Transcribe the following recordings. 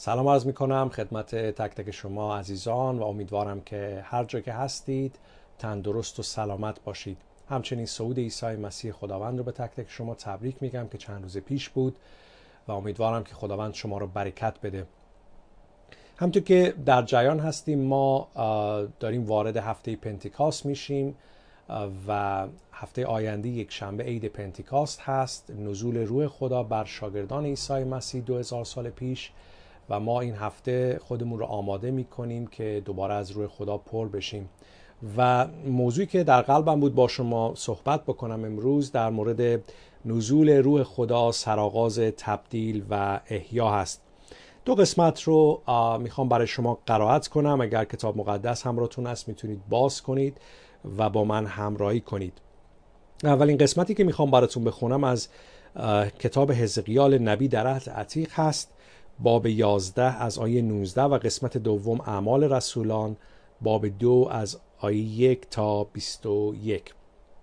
سلام عرض میکنم خدمت تک تک شما عزیزان و امیدوارم که هر جا که هستید تندرست و سلامت باشید. همچنین صعود عیسی مسیح خداوند رو به تک تک شما تبریک میگم که چند روز پیش بود و امیدوارم که خداوند شما رو برکت بده. همونطور که در جریان هستیم ما داریم وارد هفته پنتیکاست میشیم و هفته آینده یک شنبه عید پنتیکاست هست، نزول روح خدا بر شاگردان عیسی مسیح 2000 سال پیش، و ما این هفته خودمون رو آماده میکنیم که دوباره از روح خدا پر بشیم. و موضوعی که در قلبم بود با شما صحبت بکنم امروز در مورد نزول روح خدا، سرآغاز تبدیل و احیا هست. دو قسمت رو میخوام برای شما قرائت کنم. اگر کتاب مقدس همراهتون هست میتونید باز کنید و با من همراهی کنید. اولین قسمتی که میخوام براتون بخونم از کتاب حزقیال نبی در عهد عتیق هست، باب 11 از آیه 19، و قسمت دوم اعمال رسولان باب 2 از آیه 1 تا 21.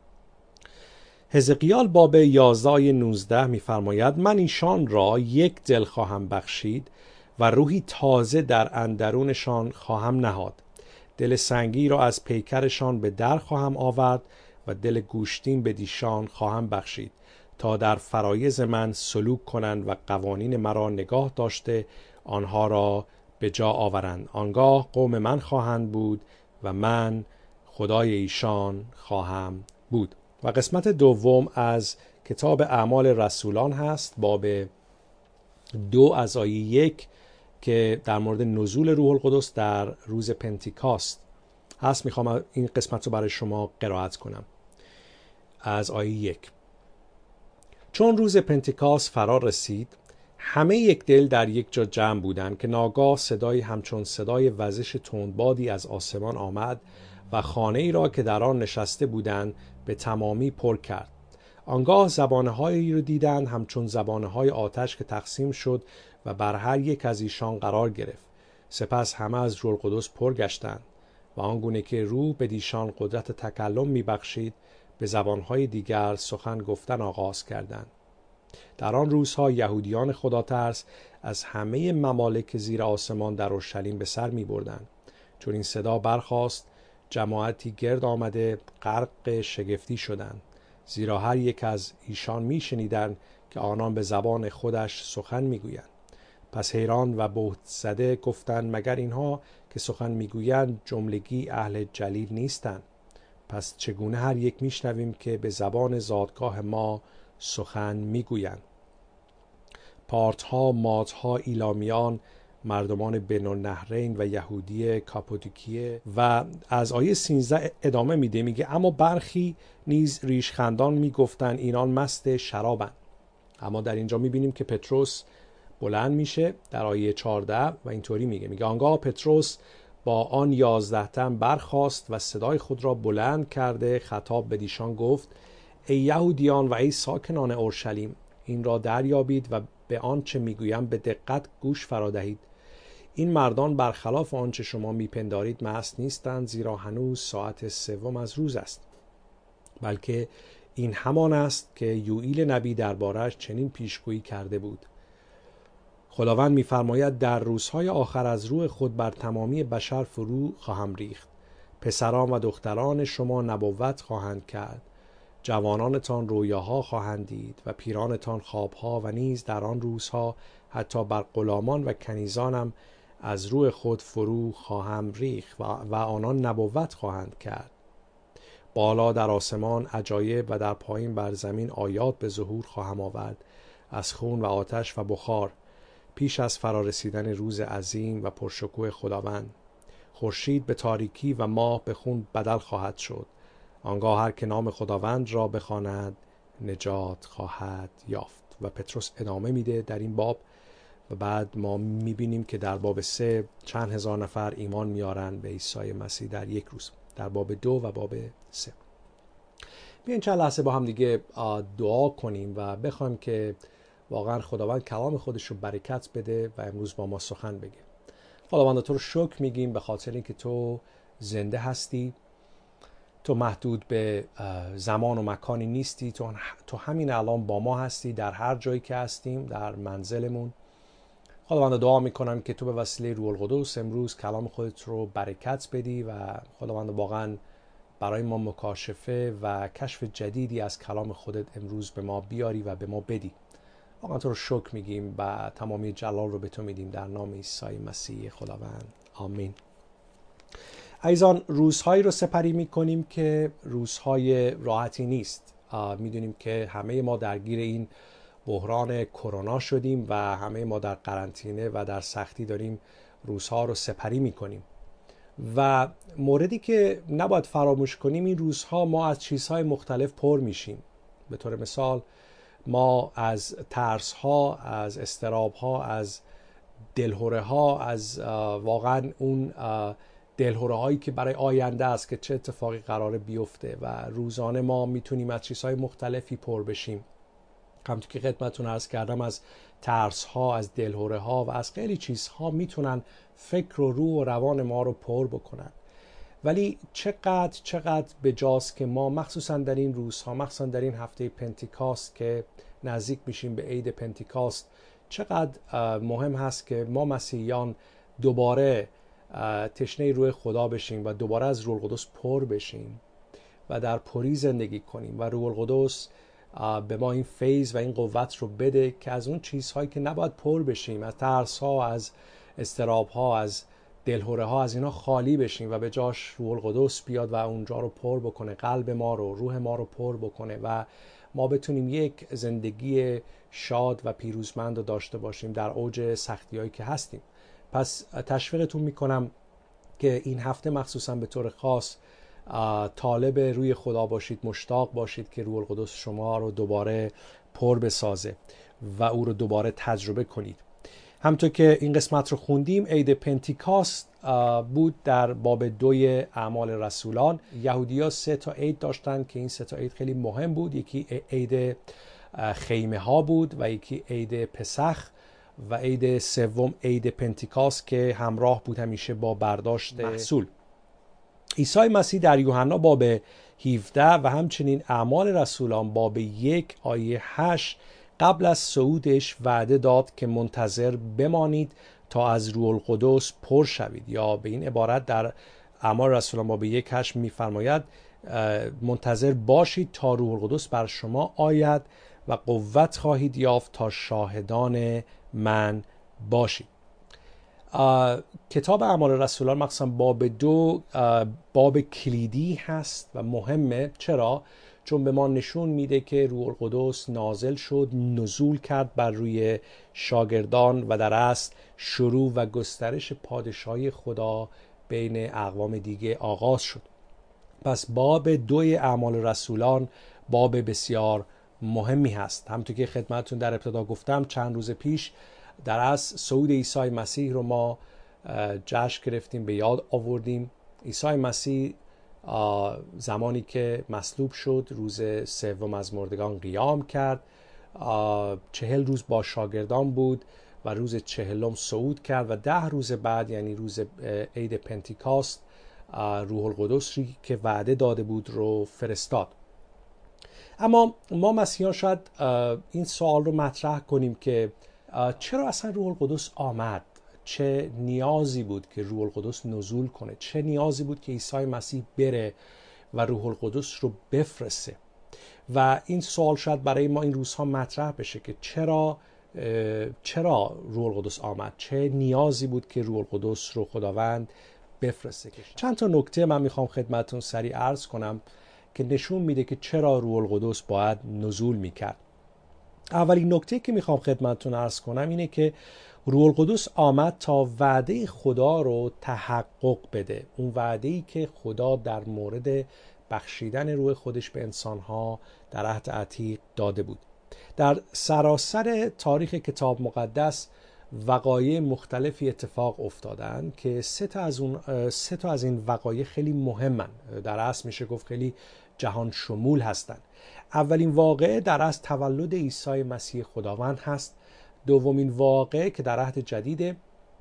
حزقیال باب 11 آیه 19 میفرماید: من ایشان را یک دل خواهم بخشید و روحی تازه در اندرونشان خواهم نهاد. دل سنگی را از پیکرشان به در خواهم آورد و دل گوشتین به دیشان خواهم بخشید، تا در فرایض من سلوک کنند و قوانین مرا نگاه داشته آنها را به جا آورند. آنگاه قوم من خواهند بود و من خدای ایشان خواهم بود. و قسمت دوم از کتاب اعمال رسولان هست، باب 2 از آیه 1 که در مورد نزول روح القدس در روز پنتیکاست هست. میخوام این قسمت رو برای شما قرائت کنم از آیه 1. چون روز پنتیکاست فرا رسید، همه یک دل در یک جا جمع بودند که ناگاه صدایی همچون صدای وزش تندبادی از آسمان آمد و خانه ای را که در آن نشسته بودند به تمامی پر کرد. آنگاه زبانهایی رو دیدند همچون زبانهای آتش که تقسیم شد و بر هر یک از ایشان قرار گرفت. سپس همه از روح القدس پر گشتند و آنگونه که روح به دیشان قدرت تکلم میبخشید، به زبانهای دیگر سخن گفتن آغاز کردند. در آن روزها یهودیان خداترس از همه ممالک زیر آسمان در اورشلیم به سر می بردند. چون این صدا برخاست، جماعتی گرد آمده غرق شگفتی شدند، زیرا هر یک از ایشان می شنیدند که آنان به زبان خودش سخن می گویند. پس حیران و بهت زده گفتند: مگر اینها که سخن می گویند جملگی اهل جلیل نیستند؟ پس چگونه هر یک می شنویم که به زبان زادگاه ما سخن می گویند؟ پارتها، مادها، ایلامیان، مردمان بین النهرین و یهودی کاپادوکیه. و از آیه 13 ادامه میده، میگه: اما برخی نیز ریشخندان میگفتند اینان مست شرابند. اما در اینجا میبینیم که پتروس بلند میشه در آیه 14 و اینطوری میگه آنگاه پتروس با آن 11 تن برخاست و صدای خود را بلند کرده خطاب به دیشان گفت: ای یهودیان و ای ساکنان اورشلیم، این را دریابید و به آنچه میگویم به دقت گوش فرا دهید. این مردان برخلاف آنچه شما میپندارید مست نیستند، زیرا هنوز ساعت 3 از روز است، بلکه این همان است که یوئیل نبی درباره‌اش چنین پیشگویی کرده بود: خداوند می‌فرماید در روزهای آخر از روح خود بر تمامی بشر فرو خواهم ریخت. پسران و دختران شما نبوت خواهند کرد، جوانانتان رویاها خواهند دید و پیرانتان خوابها، و نیز در آن روزها حتی بر غلامان و کنیزانم از روح خود فرو خواهم ریخت و آنان نبوت خواهند کرد. بالا در آسمان عجایب و در پایین بر زمین آیات به ظهور خواهم آورد، از خون و آتش و بخار، پیش از فرارسیدن روز عظیم و پرشکوه خداوند. خورشید به تاریکی و ماه به خون بدل خواهد شد. آنگاه هر که نام خداوند را بخواند نجات خواهد یافت. و پتروس ادامه میده در این باب و بعد ما میبینیم که در باب 3 چند هزار نفر ایمان میارن به عیسی مسیح در یک روز، در باب 2 و باب 3. بیاین چند لحظه با هم دیگه دعا کنیم و بخوایم که واقعا خداوند کلام خودش رو برکت بده و امروز با ما سخن بگه. خداوند تو رو شکر میگیم به خاطر اینکه تو زنده هستی، تو محدود به زمان و مکانی نیستی، تو همین الان با ما هستی در هر جایی که هستیم، در منزلمون. خداوند دعا میکنم که تو به وسیله روح القدس امروز کلام خودت رو برکت بدی و خداوند واقعا برای ما مکاشفه و کشف جدیدی از کلام خودت امروز به ما بیاری و به ما بدی. واقعا تو رو شکر میگیم و تمامی جلال رو به تو میدیم در نام عیسی مسیح خداوند. آمین. عزیزان، روزهایی رو سپری میکنیم که روزهای راحتی نیست. میدونیم که همه ما درگیر این بحران کرونا شدیم و همه ما در قرنطینه و در سختی داریم روزها رو سپری میکنیم و موردی که نباید فراموش کنیم این روزها ما از چیزهای مختلف پر میشیم. به طور مثال ما از ترس‌ها، از اضطراب‌ها، از دلهره‌ها، از واقعا اون دلهره‌هایی که برای آینده است که چه اتفاقی قراره بیفته و روزانه ما میتونیم از چیزهای مختلفی پر بشیم. همونطور که خدمتتون عرض کردم از ترس‌ها، از دلهره‌ها و از خیلی چیزها میتونن فکر و روح و روان ما رو پر بکنن. ولی چقدر بجاست که ما مخصوصا در این روزها، مخصوصا در این هفته پنتیکاست که نزدیک میشیم به عید پنتیکاست، چقدر مهم هست که ما مسیحیان دوباره تشنه روح خدا بشیم و دوباره از روح القدس پر بشیم و در پری زندگی کنیم و روح القدس به ما این فیض و این قوت رو بده که از اون چیزهایی که نباید پر بشیم، از ترس‌ها، از اضطراب‌ها، از دلهره‌ها، از اینا خالی بشیم و به جاش روح القدس بیاد و اونجا رو پر بکنه، قلب ما رو، روح ما رو پر بکنه و ما بتونیم یک زندگی شاد و پیروزمند رو داشته باشیم در اوج سختی‌هایی که هستیم. پس تشویقتون میکنم که این هفته مخصوصا به طور خاص طالب روی خدا باشید، مشتاق باشید که روح القدس شما رو دوباره پر بسازه و او رو دوباره تجربه کنید. همونطور که این قسمت رو خوندیم، عید پنتیکاست بود در باب 2 اعمال رسولان. یهودی‌ها 3 تا عید داشتن که این 3 تا عید خیلی مهم بود. یکی عید خیمه ها بود و یکی عید پسخ و عید سوم عید پنتیکاست که همراه بود همیشه با برداشت محصول. عیسی مسیح در یوحنا باب 17 و همچنین اعمال رسولان باب 1 آیه 8 قبل از صعودش وعده داد که منتظر بمانید تا از روح القدس پر شوید، یا به این عبارت در اعمال رسولان باب 1 8 می‌فرماید منتظر باشید تا روح القدس بر شما آید و قوت خواهید یافت تا شاهدان من باشید. کتاب اعمال رسولان مخصوصا باب 2 باب کلیدی هست و مهمه. چرا؟ چون به ما نشون میده که روح القدس نازل شد، نزول کرد بر روی شاگردان و در اصل شروع و گسترش پادشاهی خدا بین اقوام دیگه آغاز شد. پس باب 2 اعمال رسولان باب بسیار مهمی هست. همونطور که خدمتتون در ابتدا گفتم چند روز پیش در اصل صعود عیسی مسیح رو ما جشن گرفتیم، به یاد آوردیم. عیسی مسیح زمانی که مصلوب شد روز سوم از مردگان قیام کرد، 40 روز با شاگردان بود و روز 40 صعود کرد و 10 روز بعد یعنی روز عید پنتیکاست روح القدس که وعده داده بود رو فرستاد. اما ما مسیحیان شاید این سوال رو مطرح کنیم که چرا اصلا روح القدس آمد؟ چه نیازی بود که روح القدس نزول کنه؟ چه نیازی بود که عیسی مسیح بره و روح القدس رو بفرسته؟ و این سوال شاید برای ما این روزها مطرح بشه که چرا روح القدس آمد؟ چه نیازی بود که روح القدس رو خداوند بفرسته؟ چند تا نکته من میخوام خدمتتون سریع عرض کنم که نشون میده که چرا روح القدس باید نزول میکرد. اولین نکته که میخوام خدمتتون عرض کنم اینه که روح القدس آمد تا وعده خدا رو تحقق بده. اون وعده‌ای که خدا در مورد بخشیدن روح خودش به انسانها در عهد عتیق داده بود. در سراسر تاریخ کتاب مقدس وقایع مختلفی اتفاق افتادن که 3 تا از این وقایع خیلی مهمن. در اصل میشه گفت خیلی جهان شمول هستن. اولین واقعه در اصل تولد عیسی مسیح خداوند هست. دومین واقعه که در عهد جدید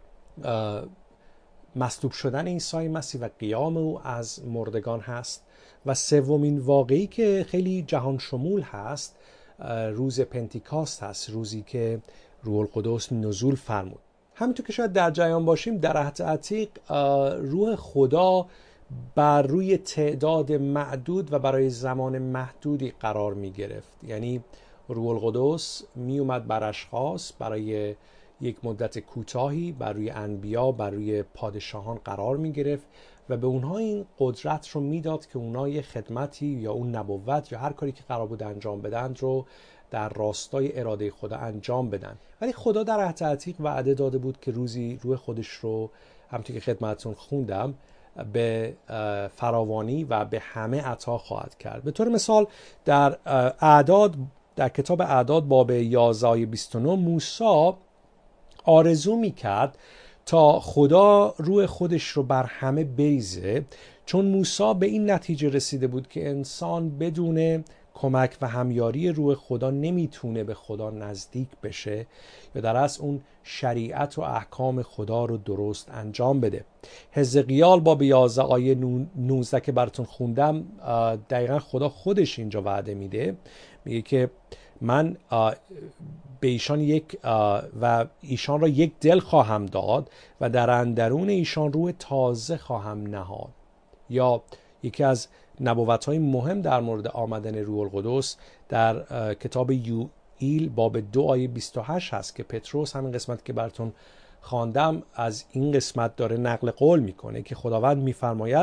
مصلوب شدن عیسی مسیح و قیام او از مردگان هست و سومین واقعی که خیلی جهان شمول هست روز پنتیکاست هست، روزی که روح القدس نزول فرمود. همینطور که شاید در جریان باشیم، در عهد عتیق روح خدا بر روی تعداد معدود و برای زمان محدودی قرار می گرفت. یعنی روح القدس می اومد بر اشخاص برای یک مدت کوتاهی، بر روی انبیا، بر روی پادشاهان قرار می گرفت و به اونها این قدرت رو میداد که اونها یه خدمتی یا اون نبوت یا هر کاری که قرار بود انجام بدن رو در راستای اراده خدا انجام بدن. ولی خدا در عهد عتیق وعده داده بود که روزی روح خودش رو، همونطور که خدمتتون خوندم، به فراوانی و به همه عطا خواهد کرد. به طور مثال در کتاب اعداد باب 11 29 موسی آرزو میکرد تا خدا روح خودش رو بر همه بریزه، چون موسی به این نتیجه رسیده بود که انسان بدون کمک و همیاری روح خدا نمیتونه به خدا نزدیک بشه یا در اصل اون شریعت و احکام خدا رو درست انجام بده. حزقیال باب 11 آیه 19 که براتون خوندم، دقیقا خدا خودش اینجا وعده میده، میگه که من به ایشان و ایشان را یک دل خواهم داد و در اندرون ایشان روح تازه خواهم نهاد. یا یکی از نبوت‌های مهم در مورد آمدن روح القدس در کتاب یوئیل باب 2 آیه 28 هست که پتروس، همین قسمت که براتون خواندم، از این قسمت داره نقل قول میکنه که خداوند میفرماید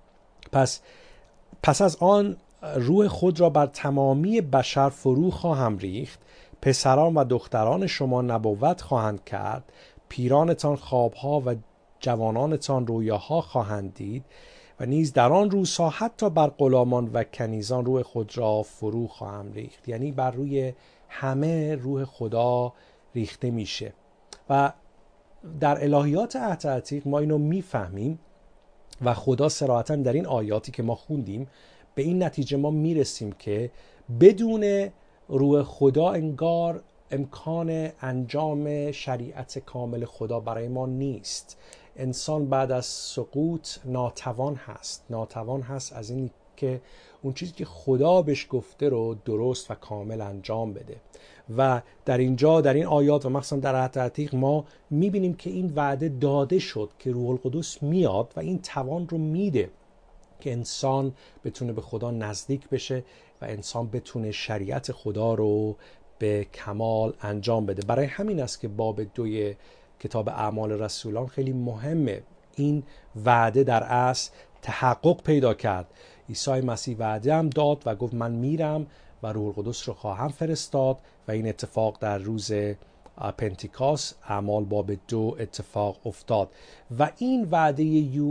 پس از آن روح خود را بر تمامی بشر فرو خواهم ریخت، پسران و دختران شما نبوت خواهند کرد، پیرانتان خوابها و جوانانتان رویاها خواهند دید و نیز در آن روزها حتی بر غلامان و کنیزان روح خود را فرو خواهم ریخت. یعنی بر روی همه روح خدا ریخته میشه. و در الهیات عهد عتیق ما اینو میفهمیم و خدا صراحتاً در این آیاتی که ما خوندیم به این نتیجه ما میرسیم که بدون روح خدا انگار امکان انجام شریعت کامل خدا برای ما نیست. انسان بعد از سقوط ناتوان هست از این که اون چیزی که خدا بهش گفته رو درست و کامل انجام بده. و در اینجا در این آیات و مخصوصا در عهد عتیق ما میبینیم که این وعده داده شد که روح القدس میاد و این توان رو میده که انسان بتونه به خدا نزدیک بشه و انسان بتونه شریعت خدا رو به کمال انجام بده. برای همین است که باب 2 کتاب اعمال رسولان خیلی مهمه. این وعده در اصل تحقق پیدا کرد. عیسی مسیح وعده هم داد و گفت من میرم و روح القدس رو خواهم فرستاد و این اتفاق در روز پنتیکاست اعمال باب 2 اتفاق افتاد. و این وعده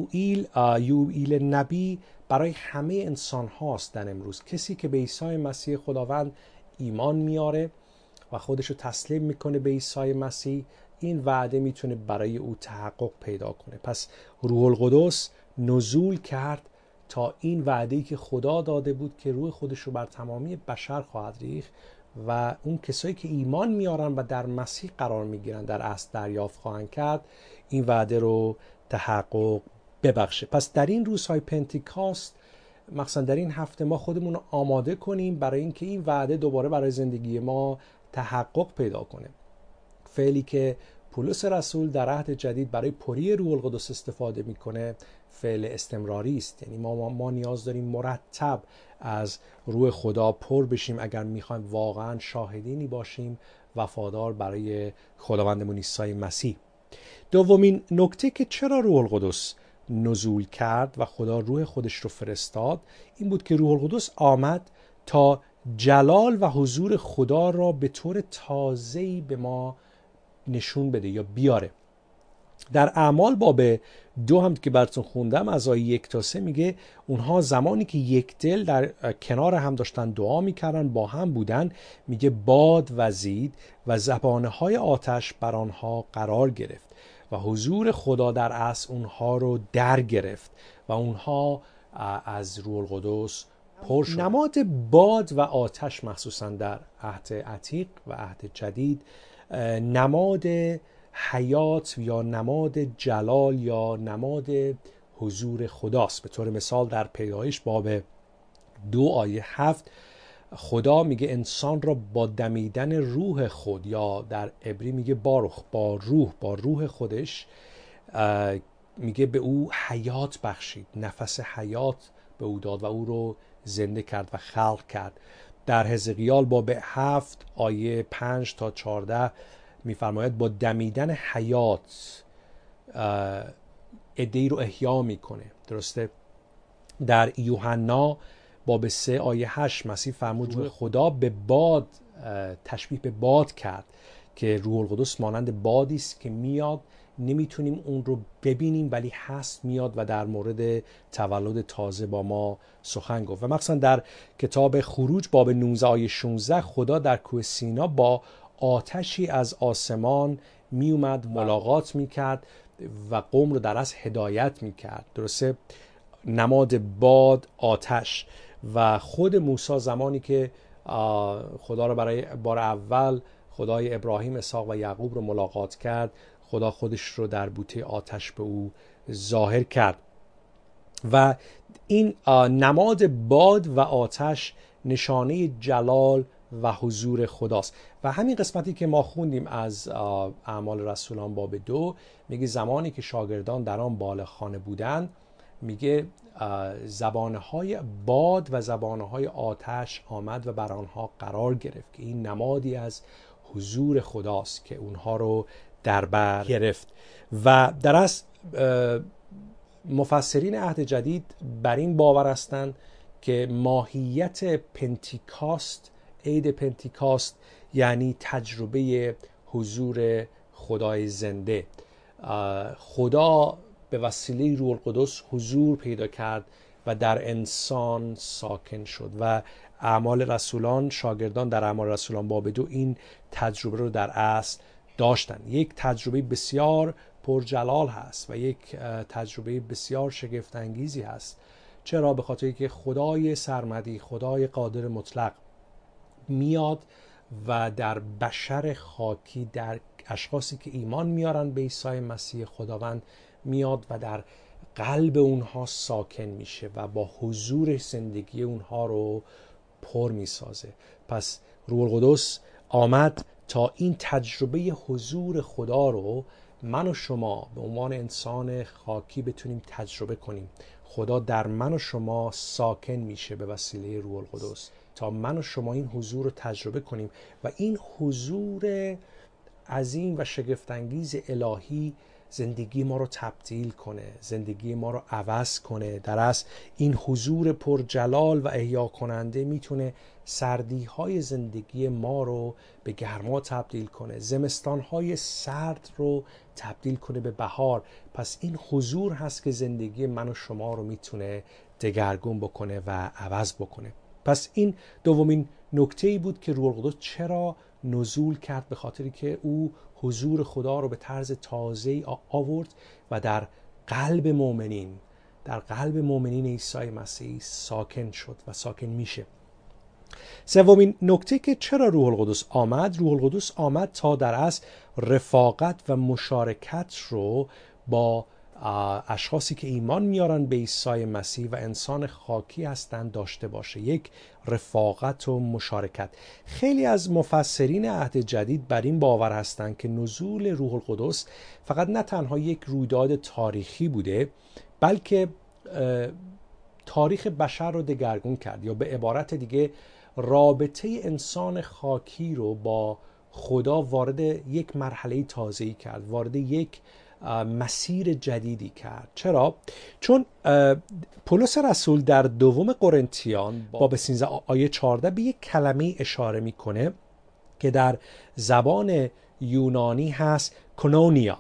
یوئیل نبی برای همه انسان هاست. در امروز کسی که به عیسی مسیح خداوند ایمان میاره و خودشو تسلیم میکنه به عیسی مسیح، این وعده میتونه برای او تحقق پیدا کنه. پس روح القدس نزول کرد تا این وعده‌ای که خدا داده بود که روح خودش رو بر تمامی بشر خواهد ریخت و اون کسایی که ایمان میارن و در مسیح قرار میگیرن در اصل دریافت خواهند کرد، این وعده رو تحقق ببخشه. پس در این روزهای پنتیکاست، مثلا در این هفته، ما خودمون رو آماده کنیم برای اینکه این وعده دوباره برای زندگی ما تحقق پیدا کنه. فعلی که پولس رسول در عهد جدید برای پری روح القدس استفاده میکنه فعل استمراری است. یعنی ما نیاز داریم مرتب از روح خدا پر بشیم اگر میخوایم واقعا شاهدینی باشیم وفادار برای خداوندمون عیسی مسیح. دومین نکته که چرا روح القدس نزول کرد و خدا روح خودش رو فرستاد این بود که روح القدس آمد تا جلال و حضور خدا را به طور تازه‌ای به ما نشون بده یا بیاره. در اعمال باب 2 هم که براتون خوندم از آیه 1 تا 3 میگه اونها زمانی که یک دل در کنار هم داشتن دعا میکردن، با هم بودن، میگه باد وزید و زبانه‌های آتش بر آنها قرار گرفت و حضور خدا در اصل اونها رو در گرفت و اونها از روح القدس پر شد. نماد باد و آتش مخصوصا در عهد عتیق و عهد جدید نماد حیات یا نماد جلال یا نماد حضور خداست. به طور مثال در پیدایش باب 2 آیه 7 خدا میگه انسان را با دمیدن روح خود، یا در عبری میگه باروخ، با روح خودش میگه به او حیات بخشید، نفس حیات به او داد و او رو زنده کرد و خلق کرد. در حزقیال باب 7 آیه 5 تا 14 میفرماید با دمیدن حیات عده‌ای رو احیا میکنه. درسته؟ در یوحنا باب 3 آیه 8 مسیح فرمود روح خدا به باد تشبیه به باد کرد که روح القدس مانند بادی است که میاد، نمیتونیم اون رو ببینیم ولی هست، میاد و در مورد تولد تازه با ما سخن گفت. و مثلا در کتاب خروج باب 19 آیه 16 خدا در کوه سینا با آتشی از آسمان میومد، ملاقات میکرد و قوم رو در از هدایت میکرد. درسته؟ نماد باد، آتش. و خود موسی زمانی که خدا رو برای بار اول خدای ابراهیم، اسحاق و یعقوب رو ملاقات کرد، خدا خودش رو در بوته آتش به او ظاهر کرد. و این نماد باد و آتش نشانه جلال و حضور خداست. و همین قسمتی که ما خوندیم از اعمال رسولان باب 2 میگه زمانی که شاگردان در آن بالخانه بودند، میگه زبانهای باد و زبانهای آتش آمد و بر آنها قرار گرفت، که این نمادی از حضور خداست که اونها رو در بر گرفت. و در اصل مفسرین عهد جدید بر این باور هستند که ماهیت پنتیکاست، عید پنتیکاست، یعنی تجربه حضور خدای زنده. خدا به وسیله روح القدس حضور پیدا کرد و در انسان ساکن شد. و اعمال رسولان، شاگردان در اعمال رسولان باب 2 این تجربه رو در اصل داشتن. یک تجربه بسیار پرجلال هست و یک تجربه بسیار شگفت انگیزی هست. چرا؟ به خاطر که خدای سرمدی، خدای قادر مطلق میاد و در بشر خاکی، در اشخاصی که ایمان میارن به عیسی مسیح خداوند، میاد و در قلب اونها ساکن میشه و با حضور زندگی اونها رو پر میسازه. پس روح القدس آمد تا این تجربه حضور خدا رو من و شما به عنوان انسان خاکی بتونیم تجربه کنیم. خدا در من و شما ساکن میشه به وسیله روح القدس تا من و شما این حضور رو تجربه کنیم و این حضور عظیم و شگفت‌انگیز الهی زندگی ما رو تبدیل کنه، زندگی ما رو عوض کنه. در اصل این حضور پرجلال و احیا کننده میتونه سردی های زندگی ما رو به گرما تبدیل کنه، زمستان های سرد رو تبدیل کنه به بهار. پس این حضور هست که زندگی من و شما رو میتونه دگرگون بکنه و عوض بکنه. پس این دومین نکته‌ای بود که روح القدس چرا نزول کرد، به خاطری که او حضور خدا رو به طرز تازه‌ای آورد و در قلب مؤمنین عیسی مسیح ساکن شد و ساکن میشه. سومین نکته که چرا روح القدس آمد، روح القدس آمد تا در اصل رفاقت و مشارکت رو با اشخاصی که ایمان میارن به عیسی مسیح و انسان خاکی هستند داشته باشه. یک رفاقت و مشارکت. خیلی از مفسرین عهد جدید بر این باور هستند که نزول روح القدس فقط نه تنها یک رویداد تاریخی بوده، بلکه تاریخ بشر رو دگرگون کرد، یا به عبارت دیگه رابطه انسان خاکی رو با خدا وارد یک مرحله تازه‌ای کرد، وارد یک مسیر جدیدی کرد. چرا؟ چون پولس رسول در دوم قرنتیان باب 13 آیه 14 به یک کلمه اشاره میکنه که در زبان یونانی هست کنونیا.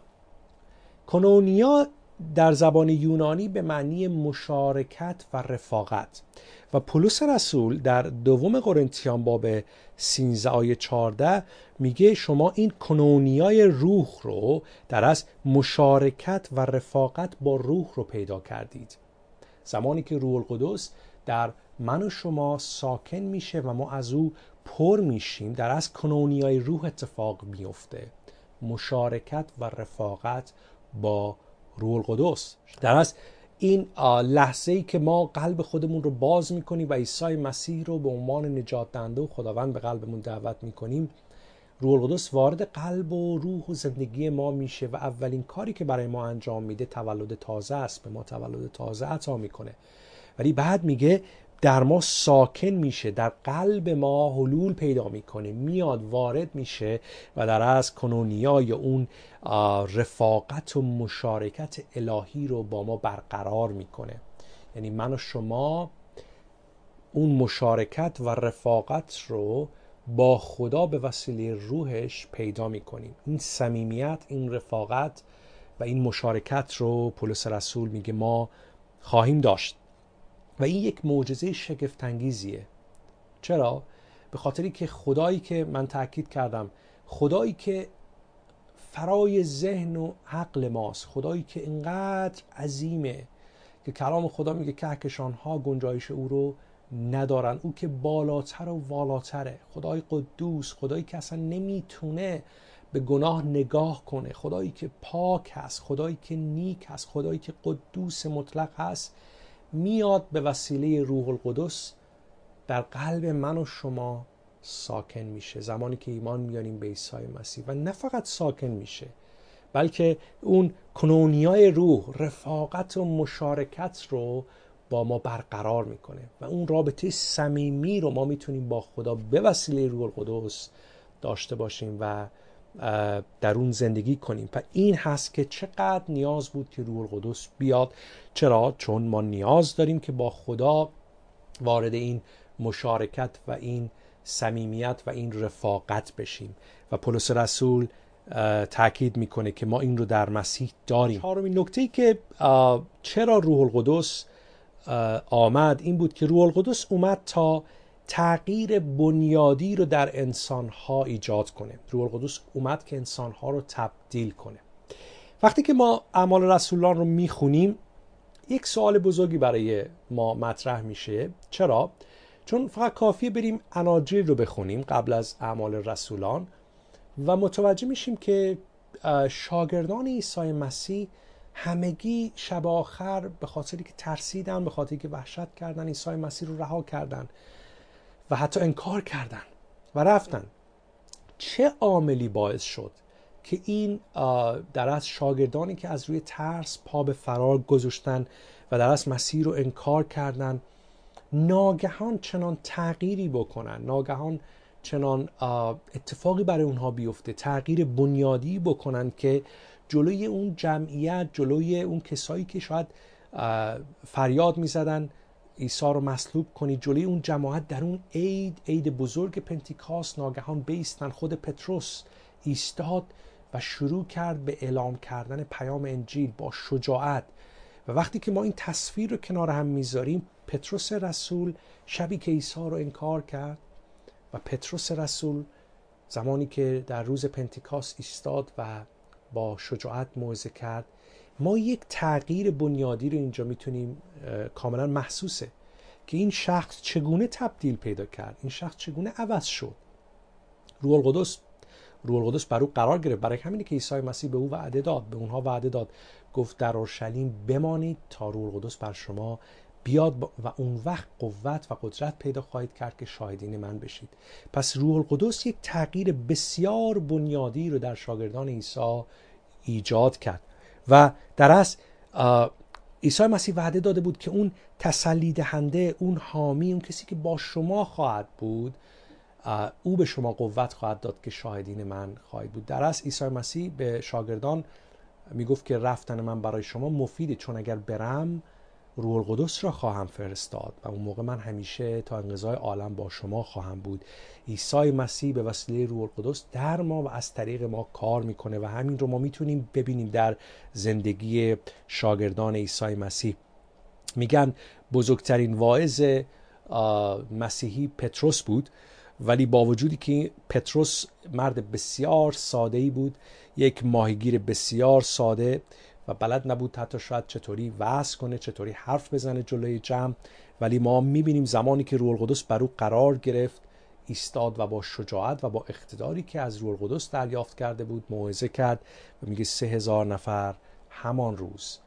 کنونیا در زبان یونانی به معنی مشارکت و رفاقت. و پولس رسول در دوم قرنتیان باب 13 آیه 14 میگه شما این کنونیای روح رو در از مشارکت و رفاقت با روح رو پیدا کردید. زمانی که روح القدس در من و شما ساکن میشه و ما از او پر میشیم، در از کنونیای روح اتفاق میفته، مشارکت و رفاقت با روح القدس. در از این لحظه‌ای که ما قلب خودمون رو باز میکنیم و عیسی مسیح رو به عنوان نجات دهنده و خداوند به قلبمون دعوت میکنیم، روح القدس وارد قلب و روح و زندگی ما میشه و اولین کاری که برای ما انجام میده تولد تازه است. به ما تولد تازه عطا میکنه. ولی بعد میگه در ما ساکن میشه، در قلب ما حلول پیدا میکنه، میاد وارد میشه و در از کنونیا یا اون رفاقت و مشارکت الهی رو با ما برقرار میکنه. یعنی من و شما اون مشارکت و رفاقت رو با خدا به وسیله روحش پیدا میکنیم. این صمیمیت، این رفاقت و این مشارکت رو پولس رسول میگه ما خواهیم داشت و این یک معجزه شگفت انگیزیه. چرا؟ به خاطری که خدایی که من تاکید کردم، خدایی که فرای ذهن و عقل ماست، خدایی که اینقدر عظیمه که کلام خدا میگه کهکشان‌ها گنجایش او رو ندارن، او که بالاتر و والاتره، خدای قدوس، خدایی که اصلا نمیتونه به گناه نگاه کنه، خدایی که پاک هست، خدایی که نیک هست، خدایی که قدوس مطلق هست، میاد به وسیله روح القدس در قلب من و شما ساکن میشه زمانی که ایمان میاریم به عیسی مسیح. و نه فقط ساکن میشه، بلکه اون کنونیای روح، رفاقت و مشارکت رو با ما برقرار میکنه و اون رابطه صمیمی رو ما میتونیم با خدا به وسیله روح القدس داشته باشیم و در اون زندگی کنیم. و این هست که چقدر نیاز بود که روح القدس بیاد. چرا؟ چون ما نیاز داریم که با خدا وارد این مشارکت و این صمیمیت و این رفاقت بشیم و پولس رسول تاکید میکنه که ما این رو در مسیح داریم. چهارمین نکته‌ای که چرا روح القدس آمد این بود که روح القدس اومد تا تغییر بنیادی رو در انسان‌ها ایجاد کنه. روح القدس اومد که انسان‌ها رو تبدیل کنه. وقتی که ما اعمال رسولان رو میخونیم یک سوال بزرگی برای ما مطرح میشه. چرا؟ چون فقط کافیه بریم اناجیل رو بخونیم قبل از اعمال رسولان و متوجه میشیم که شاگردان عیسی مسیح همگی شب آخر به خاطری که ترسیدن، به خاطری که وحشت کردن، عیسی مسیح رو رها کردن و حتی انکار کردن و رفتن. چه عاملی باعث شد که این در از شاگردانی که از روی ترس پا به فرار گذاشتن و در از مسیح رو انکار کردن ناگهان چنان تغییری بکنن، ناگهان چنان اتفاقی برای اونها بیفته، تغییر بنیادی بکنن که جلوی اون جمعیت، جلوی اون کسایی که شاید فریاد میزدن عیسی رو مصلوب کنید، جلوی اون جماعت در اون عید بزرگ پنتیکاست ناگهان بایستن. خود پتروس ایستاد و شروع کرد به اعلام کردن پیام انجیل با شجاعت. و وقتی که ما این تصویر رو کنار هم میذاریم، پتروس رسول شبی که عیسی رو انکار کرد و پتروس رسول زمانی که در روز پنتیکاست ایستاد و با شجاعت موعظه کرد، ما یک تغییر بنیادی رو اینجا میتونیم کاملا محسوسه که این شخص چگونه تبدیل پیدا کرد، این شخص چگونه عوض شد. روح القدس بر او قرار گرفت. برای همینه که عیسی مسیح به او وعده داد، به اونها وعده داد، گفت در اورشلیم بمانید تا روح القدس بر شما بیاد و اون وقت قوت و قدرت پیدا خواهید کرد که شاهدین من بشید. پس روح القدس یک تغییر بسیار بنیادی رو در شاگردان عیسی ایجاد کرد و در اصل عیسی مسیح وعده داده بود که اون تسلی دهنده، اون حامی، اون کسی که با شما خواهد بود، او به شما قوت خواهد داد که شاهدین من خواهید بود. در اصل عیسی مسیح به شاگردان میگفت که رفتن من برای شما مفیده، چون اگر برم روح القدس را خواهم فرستاد و اون موقع من همیشه تا انقضای عالم با شما خواهم بود. عیسی مسیح به وسیله روح القدس در ما و از طریق ما کار میکنه و همین رو ما میتونیم ببینیم در زندگی شاگردان عیسی مسیح. میگن بزرگترین واعظ مسیحی پتروس بود، ولی با وجودی که پتروس مرد بسیار ساده‌ای بود، یک ماهیگیر بسیار ساده و بلد نبود حتی شاید چطوری وعظ کنه، چطوری حرف بزنه جلوی جمع، ولی ما میبینیم زمانی که روح القدس بر او قرار گرفت ایستاد و با شجاعت و با اقتداری که از روح القدس دریافت کرده بود موعظه کرد و میگه 3000 نفر همان روز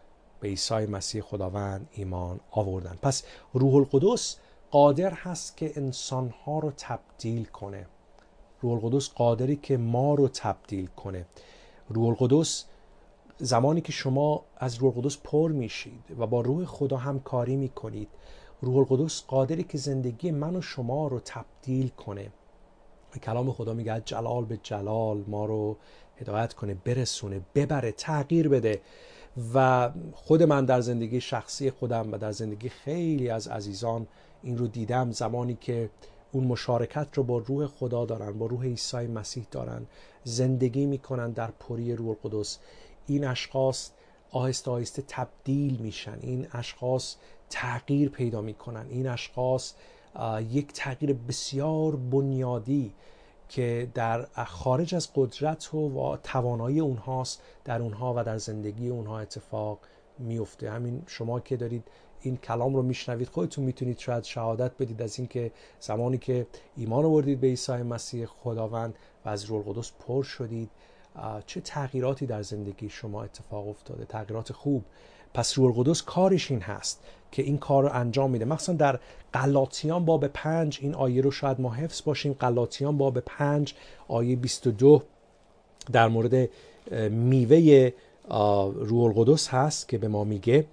به عیسی مسیح خداوند ایمان آوردن. پس روح القدس قادر هست که انسانها رو تبدیل کنه. روح القدس قادری که ما رو تبدیل کنه. روح القدس زمانی که شما از روح القدس پر میشید و با روح خدا همکاری میکنید، روح القدس قادری که زندگی من و شما رو تبدیل کنه. کلام خدا میگه جلال به جلال ما رو هدایت کنه، برسونه، ببره، تغییر بده. و خود من در زندگی شخصی خودم و در زندگی خیلی از عزیزان این رو دیدم، زمانی که اون مشارکت رو با روح خدا دارن، با روح عیسی مسیح دارن، زندگی میکنن در پری روح القدس، این اشخاص آهسته آهسته تبدیل میشن، این اشخاص تغییر پیدا میکنن، این اشخاص یک تغییر بسیار بنیادی که در خارج از قدرت و توانایی اونهاست در اونها و در زندگی اونها اتفاق میفته. همین شما که دارید این کلام رو میشنوید خودتون میتونید شاید شهادت بدید از این که زمانی که ایمان آوردید به عیسی مسیح خداوند و از روح القدس پر شدید چه تغییراتی در زندگی شما اتفاق افتاده، تغییرات خوب. پس روح القدس کارش این هست که این کار رو انجام میده. مثلا در غلاطیان باب 5 این آیه رو شاید ما حفظ باشیم. غلاطیان باب 5 آیه 22 در مورد میوه روح القدس هست که به ما میگه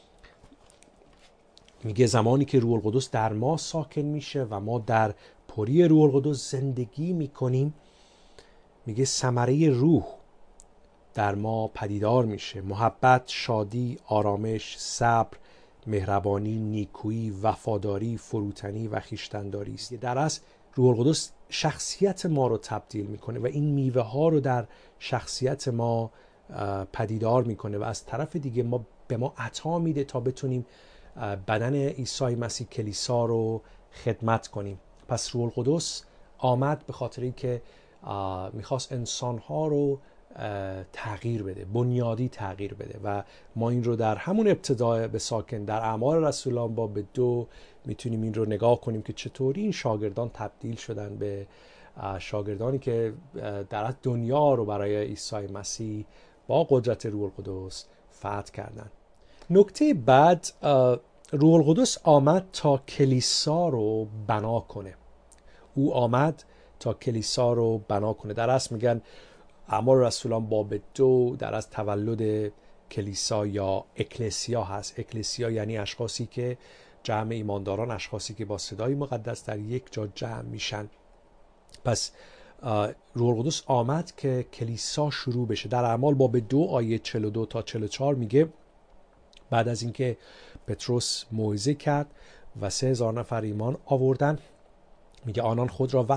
زمانی که روح القدس در ما ساکن میشه و ما در پری روح القدس زندگی میکنیم، میگه ثمره روح در ما پدیدار میشه: محبت، شادی، آرامش، صبر، مهربانی، نیکویی، وفاداری، فروتنی و خویشتن‌داری است. در اصل روح القدس شخصیت ما رو تبدیل میکنه و این میوه ها رو در شخصیت ما پدیدار میکنه و از طرف دیگه به ما عطا میده تا بتونیم بدن عیسی مسیح کلیسا رو خدمت کنیم. پس روح القدس آمد به خاطر اینکه میخواست انسانها رو تغییر بده، بنیادی تغییر بده و ما این رو در همون ابتدای به ساکن در اعمال رسولان باب 2 میتونیم این رو نگاه کنیم که چطوری این شاگردان تبدیل شدن به شاگردانی که در دنیا رو برای عیسی مسیح با قدرت روح القدس فتح کردن. نکته بعد، روح القدس آمد تا کلیسا رو بنا کنه. او آمد تا کلیسا رو بنا کنه. در اصل میگن اعمال رسولان باب 2 در از تولد کلیسا یا اکلسیا هست. اکلسیا یعنی اشخاصی که جمع ایمانداران، اشخاصی که با صدای مقدس در یک جا جمع میشن. پس روح القدس آمد که کلیسا شروع بشه. در اعمال باب 2 آیه 42 تا 44 میگه بعد از اینکه پتروس موعظه کرد و 3000 نفر ایمان آوردن، میگه آنان خود را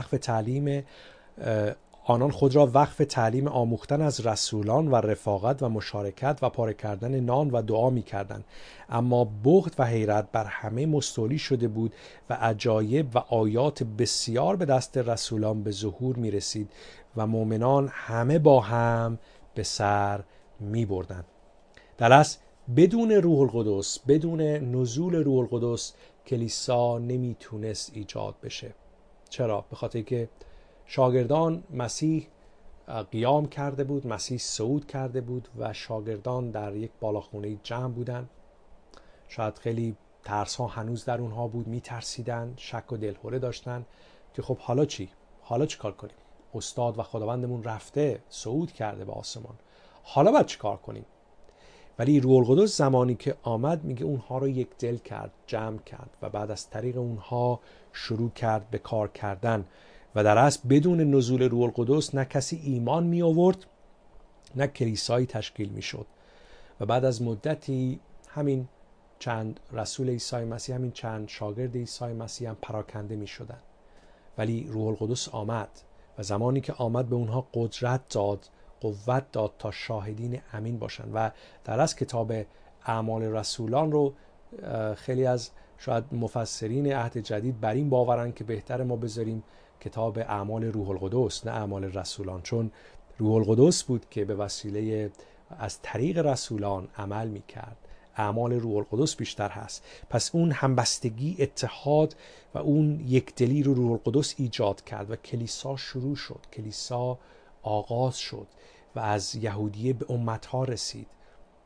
وقف تعلیم آموختن از رسولان و رفاقت و مشارکت و پاره کردن نان و دعا می‌کردند. اما بغض و حیرت بر همه مستولی شده بود و عجایب و آیات بسیار به دست رسولان به ظهور می‌رسید و مؤمنان همه با هم به سر می‌بردند. در اصل بدون روح القدس، بدون نزول روح القدس، کلیسا نمیتونست ایجاد بشه. چرا؟ به خاطر که شاگردان مسیح قیام کرده بود، مسیح صعود کرده بود و شاگردان در یک بالاخونه جمع بودن. شاید خیلی ترس ها هنوز در اونها بود، میترسیدن، شک و دلهوره داشتن که خب حالا چی؟ حالا چی کار کنیم؟ استاد و خداوندمون رفته، صعود کرده به آسمان، حالا باید چی کار کنیم؟ ولی روح القدس زمانی که آمد میگه اونها رو یک دل کرد، جمع کرد و بعد از طریق اونها شروع کرد به کار کردن. و در اصل بدون نزول روح القدس نه کسی ایمان می آورد، نه کلیسایی تشکیل می شد. و بعد از مدتی همین چند رسول عیسی مسیح، همین چند شاگرد عیسی مسیح هم پراکنده می شدن. ولی روح القدس آمد و زمانی که آمد به اونها قدرت داد، قوت داد تا شاهدین امین باشن. و در اصل کتاب اعمال رسولان رو خیلی از شاید مفسرین عهد جدید بر این باورن که بهتر ما بذاریم کتاب اعمال روح القدس نه اعمال رسولان، چون روح القدس بود که به وسیله از طریق رسولان عمل میکرد. اعمال روح القدس بیشتر هست. پس اون همبستگی، اتحاد و اون یکدلی رو روح القدس ایجاد کرد و کلیسا شروع شد، کلیسا آغاز شد و از یهودیه به امتها رسید.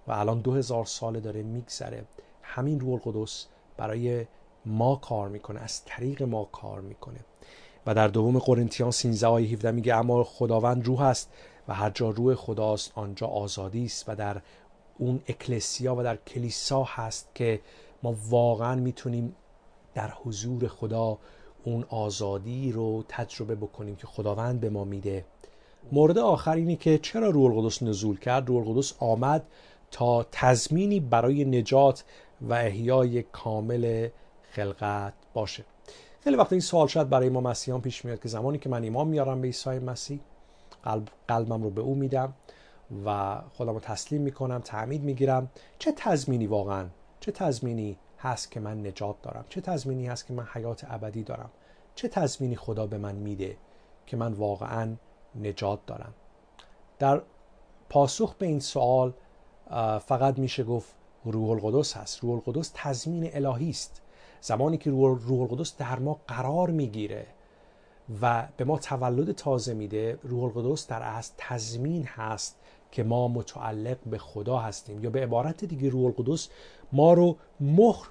و الان 2000 ساله داره میگذره. همین روح القدس برای ما کار میکنه، از طریق ما کار میکنه. و در دوم قرنتیان 13 آیه 17 میگه اما خداوند روح است و هر جا روح خداست آنجا آزادی است. و در اون اکلسیا و در کلیسا هست که ما واقعا میتونیم در حضور خدا اون آزادی رو تجربه بکنیم که خداوند به ما میده. مورد آخر اینه که چرا روح القدس نزول کرد؟ روح القدس آمد تا تضمینی برای نجات و احیای کامل خلقت باشه. خیلی وقت این سوال شاید برای ما مسیحیان پیش میاد که زمانی که من ایمان میارم به عیسی مسیح، قلبم رو به او میدم و خودم رو تسلیم میکنم، تعمید میگیرم، چه تضمینی هست که من نجات دارم؟ چه تضمینی هست که من حیات ابدی دارم؟ چه تضمینی خدا به من میده که من واقعا نجات دارم؟ در پاسخ به این سوال فقط میشه گفت روح القدس هست. روح القدس تضمین الهی است. زمانی که روح القدس در ما قرار میگیره و به ما تولد تازه میده، روح القدس در اصل تضمین هست که ما متعلق به خدا هستیم، یا به عبارت دیگه روح القدس ما رو مهر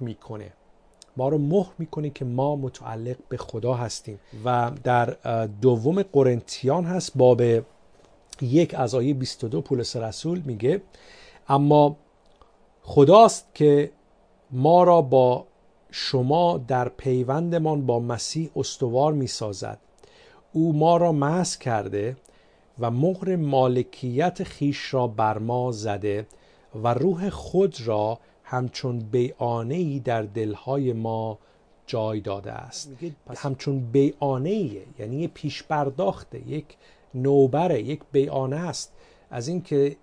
میکنه که ما متعلق به خدا هستیم. و در دوم قرنتیان هست باب 1 از آیه 22 پولس رسول میگه اما خداست که ما را با شما در پیوندمان با مسیح استوار میسازد. او ما را مسح کرده و مهر مالکیت خیش را بر ما زده و روح خود را همچون بیعانه‌ای در دلهای ما جای داده است. همچون بیعانه‌ای یعنی یک پیش پرداخته، یک نوبره، یک بیعانه است از این که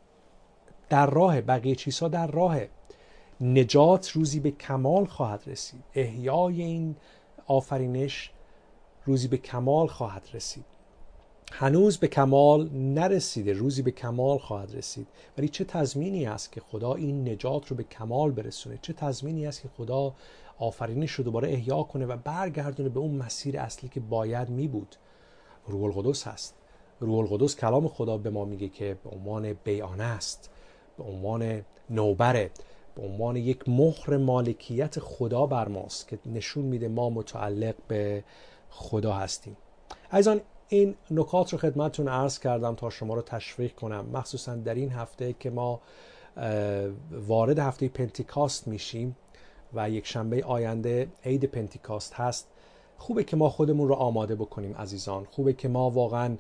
در راه، بقیه چیزها در راه. نجات روزی به کمال خواهد رسید. احیای این آفرینش روزی به کمال خواهد رسید. هنوز به کمال نرسیده، روزی به کمال خواهد رسید. ولی چه تضمینی است که خدا این نجات رو به کمال برسونه؟ چه تضمینی است که خدا آفرینش رو دوباره احیا کنه و برگردونه به اون مسیر اصلی که باید می بود؟ روح القدس هست. روح القدس کلام خدا به ما میگه که به عنوان بیانه است، به عنوان نوبره، به عنوان یک مهر مالکیت خدا بر ماست که نشون میده ما متعلق به خدا هستیم. عزیزان، این نکات رو خدمتتون عرض کردم تا شما رو تشویق کنم، مخصوصا در این هفته که ما وارد هفته پنتیکاست میشیم و یک شنبه آینده عید پنتیکاست هست. خوبه که ما خودمون رو آماده بکنیم عزیزان. خوبه که ما واقعا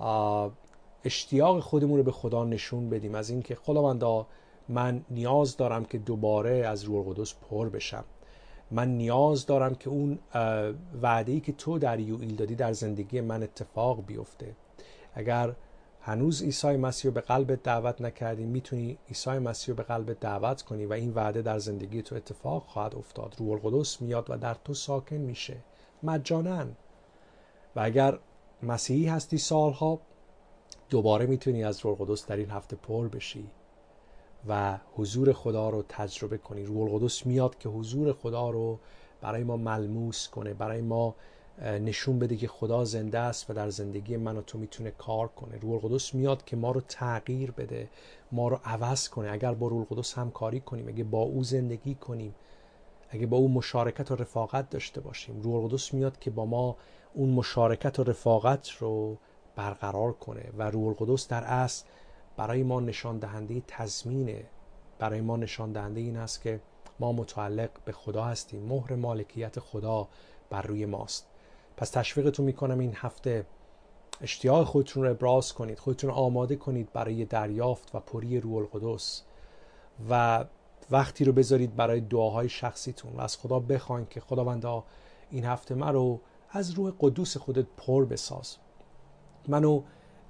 اشتیاق خودمون رو به خدا نشون بدیم از این که خداوندا من نیاز دارم که دوباره از روح القدس پر بشم. من نیاز دارم که اون وعده‌ای که تو در یوئیل دادی در زندگی من اتفاق بیفته. اگر هنوز عیسی مسیح رو به قلبت دعوت نکردی، میتونی عیسی مسیح رو به قلبت دعوت کنی و این وعده در زندگی تو اتفاق خواهد افتاد. روح القدس میاد و در تو ساکن میشه مجانا. و اگر مسیحی هستی سالها، دوباره میتونی از روح القدس در این هفته پر بشی و حضور خدا رو تجربه کنی. روح القدس میاد که حضور خدا رو برای ما ملموس کنه، برای ما نشون بده که خدا زنده است و در زندگی من و تو میتونه کار کنه. روح القدس میاد که ما رو تغییر بده، ما رو عوض کنه. اگر با روح القدس همکاری کنیم، اگه با او زندگی کنیم، اگه با او مشارکت و رفاقت داشته باشیم، روح القدس میاد که با ما اون مشارکت و رفاقت رو برقرار کنه. و روح القدس در اصل برای ما نشان دهنده تضمینه، برای ما نشان دهنده این است که ما متعلق به خدا هستیم، مهر مالکیت خدا بر روی ماست. پس تشویقتون میکنم این هفته اشتیاق خودتون رو ابراز کنید، خودتون رو آماده کنید برای دریافت و پری روح القدس و وقتی رو بذارید برای دعاهای شخصیتون و از خدا بخواین که خداوندا این هفته من رو از روح قدوس خودت پر بساز، منو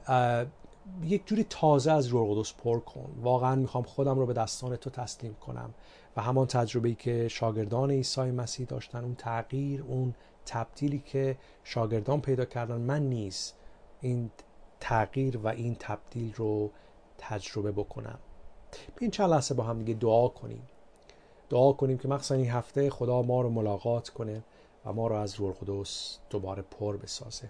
یک جوری تازه از روح القدس پر کن. واقعا میخوام خودم رو به دستان تو تسلیم کنم و همان تجربه‌ای که شاگردان عیسی مسیح داشتن، اون تغییر، اون تبدیلی که شاگردان پیدا کردن، من نیز این تغییر و این تبدیل رو تجربه بکنم. این چند لحظه با هم دیگه دعا کنیم که مخصوصا این هفته خدا ما رو ملاقات کنه و ما رو از روح القدس دوباره پر بسازه.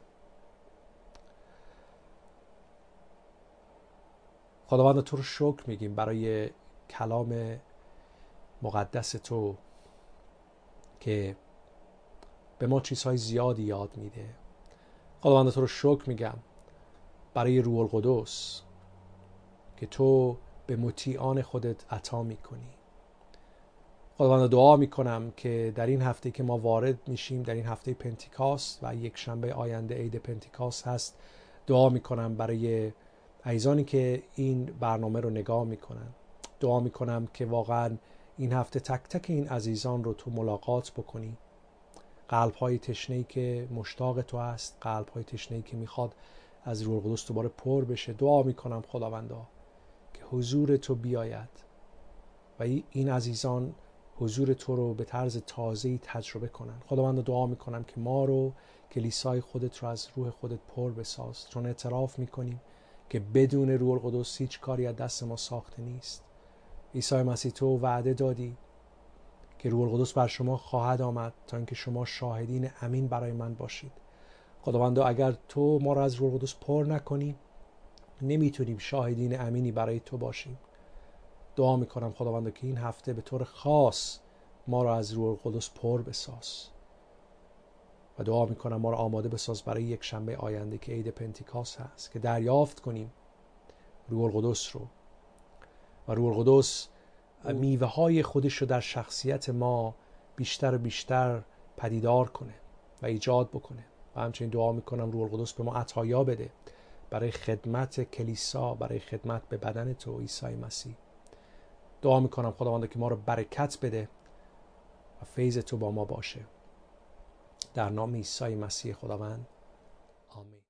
خداوند تو رو شکر میگیم برای کلام مقدس تو که به ما چیزهای زیادی یاد میده. خداوند تو رو شکر میگم برای روح القدس که تو به مطیعان خودت عطا میکنی. خداوند دعا میکنم که در این هفته که ما وارد میشیم، در این هفته پنتیکاست و یک شنبه آینده عید پنتیکاست هست، دعا میکنم برای عزیزانی که این برنامه رو نگاه میکنن. دعا میکنم که واقعا این هفته تک تک این عزیزان رو تو ملاقات بکنی. قلب‌های تشنه‌ای که مشتاق تو هست، قلب‌های تشنه‌ای که میخواد از روح القدس دوباره پر بشه. دعا میکنم خداوندا که حضور تو بیاید و این عزیزان حضور تو رو به طرز تازه‌ای تجربه کنن. خداوند دعا میکنم که ما رو، کلیسای خودت رو از روح خودت پر بساز، چون اعتراف میکنیم که بدون روح القدس هیچ کاری از دست ما ساخته نیست. عیسی مسیح تو وعده دادی که روح القدس بر شما خواهد آمد تا اینکه شما شاهدین امین برای من باشید. خداوند اگر تو ما رو از روح القدس پر نکنی، نمیتونیم شاهدین امینی برای تو باشیم. دعا میکنم خداوند که این هفته به طور خاص ما رو از روح القدس پر بساز و دعا میکنم ما رو آماده بساز برای یک شنبه آینده که عید پنتیکاست هست، که دریافت کنیم روح القدس رو و روح القدس میوه های خودش رو در شخصیت ما بیشتر و بیشتر پدیدار کنه و ایجاد بکنه. و همچنین دعا میکنم روح القدس به ما عطایا بده برای خدمت کلیسا، برای خدمت به بدن تو عیسی مسیح. دعا میکنم خداوند که ما رو برکت بده و فیض تو با ما باشه. در نام عیسی مسیح خداوند، آمین.